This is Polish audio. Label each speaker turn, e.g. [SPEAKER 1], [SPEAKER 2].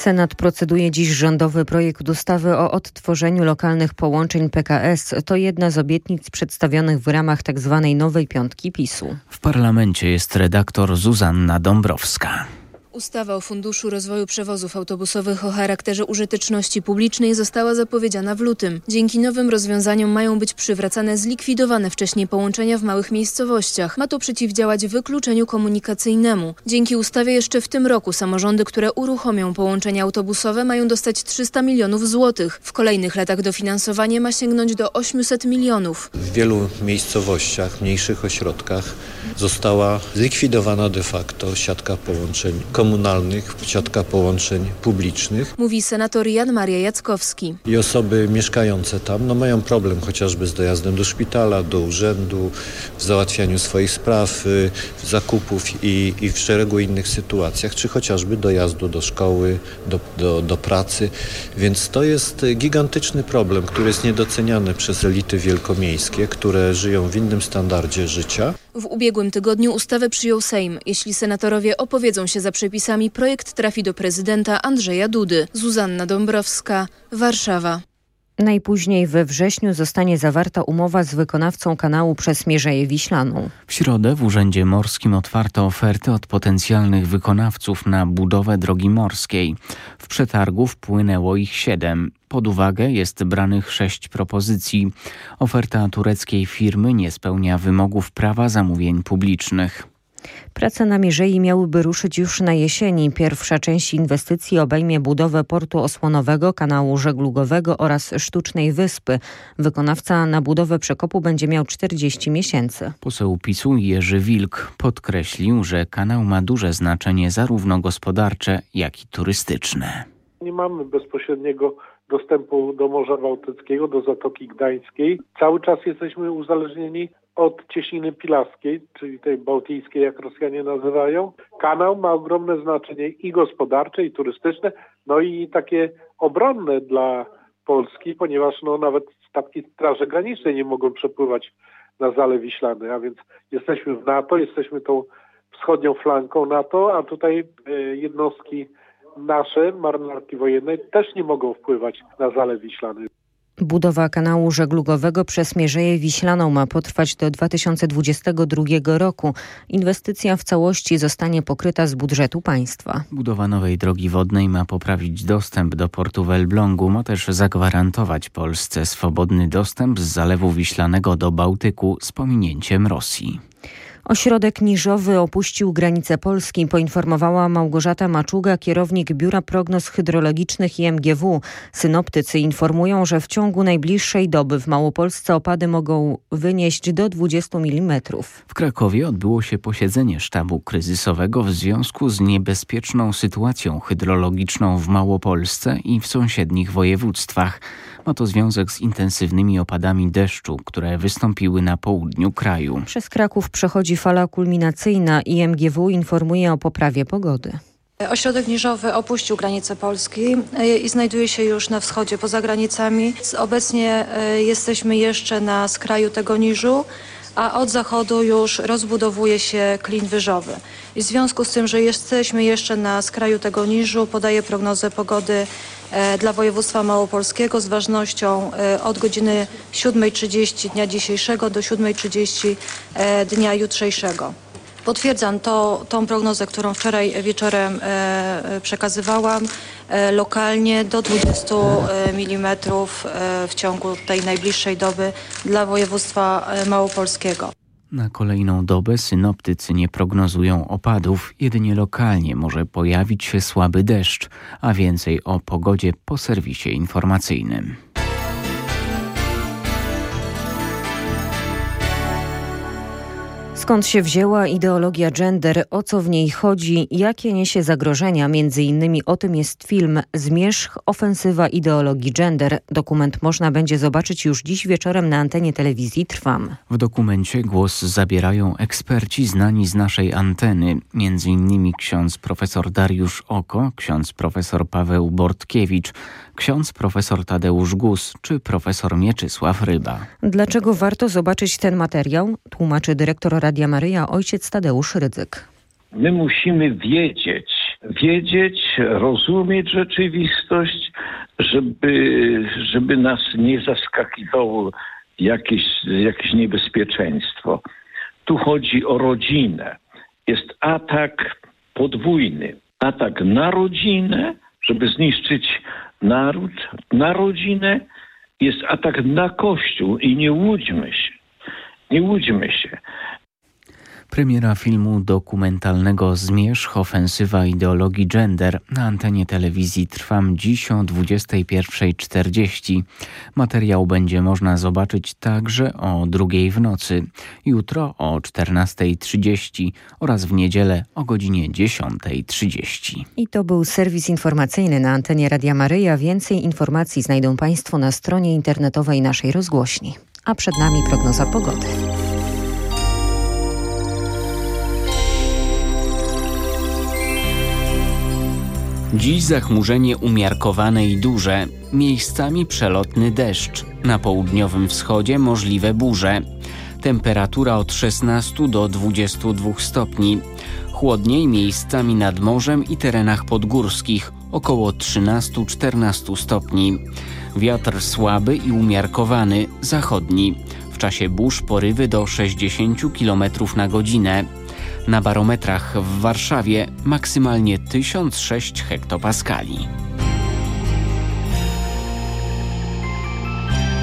[SPEAKER 1] Senat proceduje dziś rządowy projekt ustawy o odtworzeniu lokalnych połączeń PKS. To jedna z obietnic przedstawionych w ramach tzw. nowej piątki PiS-u.
[SPEAKER 2] W parlamencie jest redaktor Zuzanna Dąbrowska.
[SPEAKER 3] Ustawa o Funduszu Rozwoju Przewozów Autobusowych o charakterze użyteczności publicznej została zapowiedziana w lutym. Dzięki nowym rozwiązaniom mają być przywracane zlikwidowane wcześniej połączenia w małych miejscowościach. Ma to przeciwdziałać wykluczeniu komunikacyjnemu. Dzięki ustawie jeszcze w tym roku samorządy, które uruchomią połączenia autobusowe, mają dostać 300 milionów złotych. W kolejnych latach dofinansowanie ma sięgnąć do 800 milionów.
[SPEAKER 4] W wielu miejscowościach, mniejszych ośrodkach została zlikwidowana de facto siatka połączeń komunalnych, siatka połączeń publicznych.
[SPEAKER 3] Mówi senator Jan Maria Jackowski.
[SPEAKER 4] I osoby mieszkające tam mają problem chociażby z dojazdem do szpitala, do urzędu, w załatwianiu swoich spraw, zakupów i w szeregu innych sytuacjach, czy chociażby dojazdu do szkoły, do pracy. Więc to jest gigantyczny problem, który jest niedoceniany przez elity wielkomiejskie, które żyją w innym standardzie życia.
[SPEAKER 3] W ubiegłym tygodniu ustawę przyjął Sejm. Jeśli senatorowie opowiedzą się za przepisami, projekt trafi do prezydenta Andrzeja Dudy. Zuzanna Dąbrowska, Warszawa.
[SPEAKER 1] Najpóźniej we wrześniu zostanie zawarta umowa z wykonawcą kanału przez Mierzeję Wiślaną.
[SPEAKER 2] W środę w Urzędzie Morskim otwarto oferty od potencjalnych wykonawców na budowę drogi morskiej. W przetargu wpłynęło ich 7. Pod uwagę jest branych 6 propozycji. Oferta tureckiej firmy nie spełnia wymogów prawa zamówień publicznych.
[SPEAKER 1] Prace na Mierzei miałyby ruszyć już na jesieni. Pierwsza część inwestycji obejmie budowę portu osłonowego, kanału żeglugowego oraz sztucznej wyspy. Wykonawca na budowę przekopu będzie miał 40 miesięcy.
[SPEAKER 2] Poseł PiS-u Jerzy Wilk podkreślił, że kanał ma duże znaczenie zarówno gospodarcze, jak i turystyczne.
[SPEAKER 5] Nie mamy bezpośredniego dostępu do Morza Bałtyckiego, do Zatoki Gdańskiej. Cały czas jesteśmy uzależnieni od cieśniny pilaskiej, czyli tej bałtyckiej, jak Rosjanie nazywają. Kanał ma ogromne znaczenie i gospodarcze, i turystyczne, no i takie obronne dla Polski, ponieważ nawet statki Straży Granicznej nie mogą przepływać na Zalew Wiślany, a więc jesteśmy w NATO, jesteśmy tą wschodnią flanką NATO, a tutaj jednostki nasze, marynarki wojennej, też nie mogą wpływać na Zalew Wiślany.
[SPEAKER 1] Budowa kanału żeglugowego przez Mierzeję Wiślaną ma potrwać do 2022 roku. Inwestycja w całości zostanie pokryta z budżetu państwa.
[SPEAKER 2] Budowa nowej drogi wodnej ma poprawić dostęp do portu w Elblągu, ma też zagwarantować Polsce swobodny dostęp z Zalewu Wiślanego do Bałtyku z pominięciem Rosji.
[SPEAKER 1] Ośrodek niżowy opuścił granice Polski, poinformowała Małgorzata Maczuga, kierownik Biura Prognoz Hydrologicznych IMGW. Synoptycy informują, że w ciągu najbliższej doby w Małopolsce opady mogą wynieść do 20 mm.
[SPEAKER 2] W Krakowie odbyło się posiedzenie sztabu kryzysowego w związku z niebezpieczną sytuacją hydrologiczną w Małopolsce i w sąsiednich województwach. Ma to związek z intensywnymi opadami deszczu, które wystąpiły na południu kraju.
[SPEAKER 1] Przez Kraków przechodzi fala kulminacyjna. IMGW informuje o poprawie pogody.
[SPEAKER 6] Ośrodek niżowy opuścił granice Polski i znajduje się już na wschodzie, poza granicami. Obecnie jesteśmy jeszcze na skraju tego niżu, a od zachodu już rozbudowuje się klin wyżowy. I w związku z tym, że jesteśmy jeszcze na skraju tego niżu, podaję prognozę pogody dla województwa małopolskiego z ważnością od godziny 7:30 dnia dzisiejszego do 7:30 dnia jutrzejszego. Potwierdzam tą prognozę, którą wczoraj wieczorem przekazywałam. Lokalnie do 20 mm w ciągu tej najbliższej doby dla województwa małopolskiego.
[SPEAKER 2] Na kolejną dobę synoptycy nie prognozują opadów, jedynie lokalnie może pojawić się słaby deszcz, a więcej o pogodzie po serwisie informacyjnym.
[SPEAKER 1] Skąd się wzięła ideologia gender, o co w niej chodzi, jakie niesie zagrożenia? Między innymi o tym jest film Zmierzch, ofensywa ideologii gender. Dokument można będzie zobaczyć już dziś wieczorem na antenie telewizji Trwam.
[SPEAKER 2] W dokumencie głos zabierają eksperci znani z naszej anteny, między innymi ksiądz profesor Dariusz Oko, ksiądz profesor Paweł Bortkiewicz, ksiądz profesor Tadeusz Gus czy profesor Mieczysław Ryba.
[SPEAKER 1] Dlaczego warto zobaczyć ten materiał? Tłumaczy dyrektor Radia Maryja ojciec Tadeusz Rydzyk.
[SPEAKER 7] My musimy wiedzieć, wiedzieć, rozumieć rzeczywistość, żeby nas nie zaskakiwało jakieś niebezpieczeństwo. Tu chodzi o rodzinę. Jest atak podwójny. Atak na rodzinę, żeby zniszczyć naród, na rodzinę. Jest atak na Kościół i nie łudźmy się. Nie łudźmy się.
[SPEAKER 2] Premiera filmu dokumentalnego Zmierzch, ofensywa ideologii gender na antenie telewizji Trwam dziś o 21:40. Materiał będzie można zobaczyć także o 2:00 w nocy, jutro o 14:30 oraz w niedzielę o godzinie 10:30.
[SPEAKER 1] I to był serwis informacyjny na antenie Radia Maryja. Więcej informacji znajdą Państwo na stronie internetowej naszej rozgłośni. A przed nami prognoza pogody.
[SPEAKER 2] Dziś zachmurzenie umiarkowane i duże, miejscami przelotny deszcz. Na południowym wschodzie możliwe burze. Temperatura od 16 do 22 stopni. Chłodniej miejscami nad morzem i terenach podgórskich, około 13-14 stopni. Wiatr słaby i umiarkowany, zachodni. W czasie burz porywy do 60 km na godzinę. Na barometrach w Warszawie maksymalnie 1006 hektopaskali.